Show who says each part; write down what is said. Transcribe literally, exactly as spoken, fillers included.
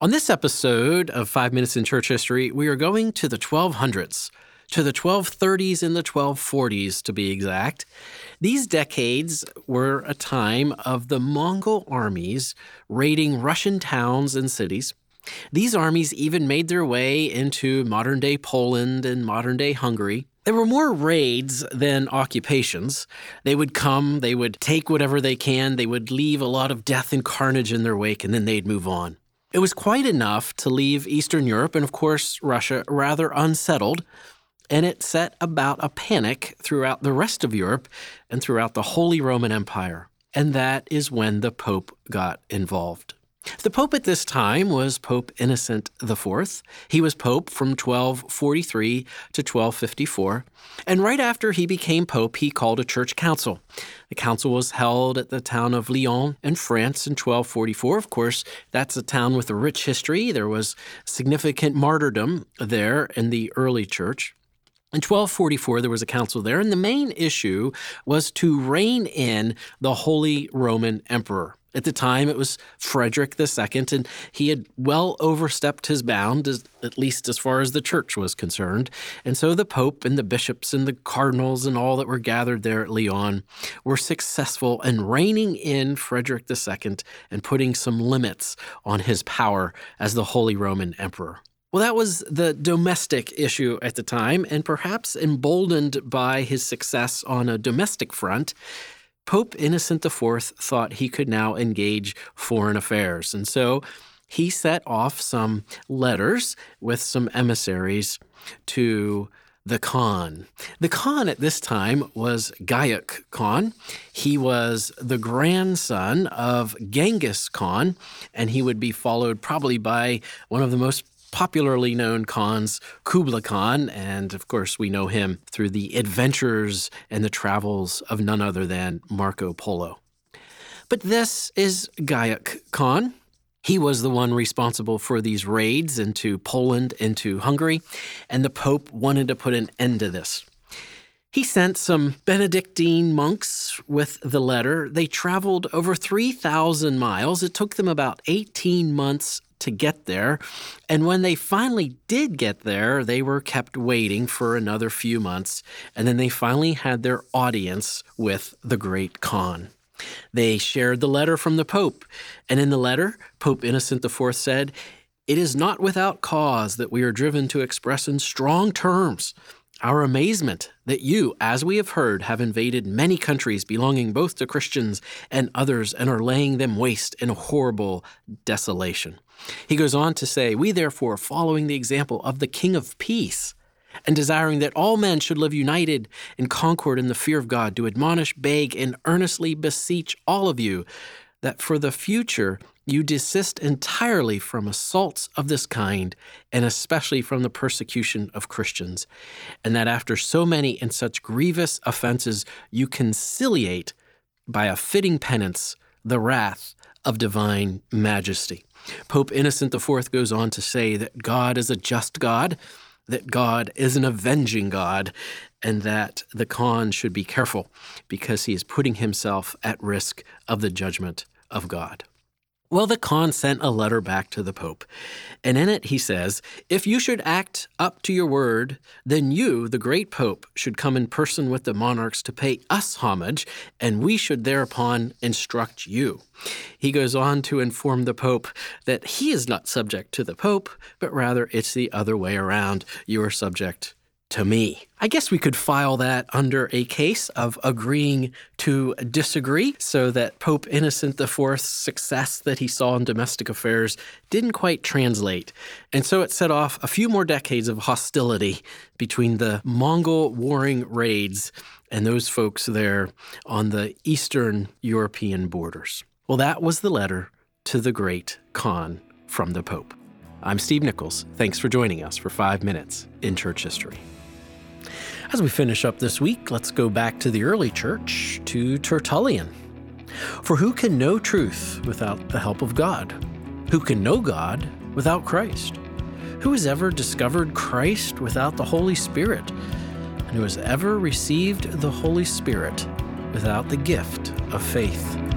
Speaker 1: On this episode of Five Minutes in Church History, we are going to the twelve hundreds, to the twelve thirties and the twelve forties to be exact. These decades were a time of the Mongol armies raiding Russian towns and cities. These armies even made their way into modern-day Poland and modern-day Hungary. There were more raids than occupations. They would come, they would take whatever they can, they would leave a lot of death and carnage in their wake, and then they'd move on. It was quite enough to leave Eastern Europe and, of course, Russia rather unsettled, and it set about a panic throughout the rest of Europe and throughout the Holy Roman Empire. And that is when the Pope got involved. The Pope at this time was Pope Innocent the Fourth. He was Pope from twelve forty-three to twelve fifty-four. And right after he became Pope, he called a church council. The council was held at the town of Lyon in France in twelve forty-four. Of course, that's a town with a rich history. There was significant martyrdom there in the early church. In twelve forty-four, there was a council there, and the main issue was to rein in the Holy Roman Emperor. At the time, it was Frederick the Second, and he had well overstepped his bound, as, at least as far as the church was concerned. And so the Pope and the bishops and the cardinals and all that were gathered there at Lyon were successful in reining in Frederick the Second and putting some limits on his power as the Holy Roman Emperor. Well, that was the domestic issue at the time, and perhaps emboldened by his success on a domestic front, Pope Innocent the Fourth thought he could now engage foreign affairs. And so he set off some letters with some emissaries to the Khan. The Khan at this time was Gayuk Khan. He was the grandson of Genghis Khan, and he would be followed probably by one of the most popularly known Khans, Kublai Khan, and of course we know him through the adventures and the travels of none other than Marco Polo. But this is Gayuk Khan. He was the one responsible for these raids into Poland, into Hungary, and the Pope wanted to put an end to this. He sent some Benedictine monks with the letter. They traveled over three thousand miles. It took them about eighteen months to get there. And when they finally did get there, they were kept waiting for another few months. And then they finally had their audience with the great Khan. They shared the letter from the Pope. And in the letter, Pope Innocent the Fourth said, "It is not without cause that we are driven to express in strong terms our amazement that you, as we have heard, have invaded many countries belonging both to Christians and others and are laying them waste in a horrible desolation." He goes on to say, "We therefore, following the example of the King of Peace, and desiring that all men should live united in concord in the fear of God, do admonish, beg, and earnestly beseech all of you that for the future you desist entirely from assaults of this kind, and especially from the persecution of Christians, and that after so many and such grievous offenses you conciliate by a fitting penance the wrath of divine majesty." Pope Innocent the Fourth goes on to say that God is a just God, that God is an avenging God, and that the Khan should be careful because he is putting himself at risk of the judgment of God. Well, the Khan sent a letter back to the Pope, and in it he says, "If you should act up to your word, then you, the great Pope, should come in person with the monarchs to pay us homage, and we should thereupon instruct you." He goes on to inform the Pope that he is not subject to the Pope, but rather it's the other way around. You are subject to me. I guess we could file that under a case of agreeing to disagree, so that Pope Innocent the Fourth's success that he saw in domestic affairs didn't quite translate. And so it set off a few more decades of hostility between the Mongol warring raids and those folks there on the Eastern European borders. Well, that was the letter to the great Khan from the Pope. I'm Steve Nichols. Thanks for joining us for Five Minutes in Church History. As we finish up this week, let's go back to the early church, to Tertullian. For who can know truth without the help of God? Who can know God without Christ? Who has ever discovered Christ without the Holy Spirit? And who has ever received the Holy Spirit without the gift of faith?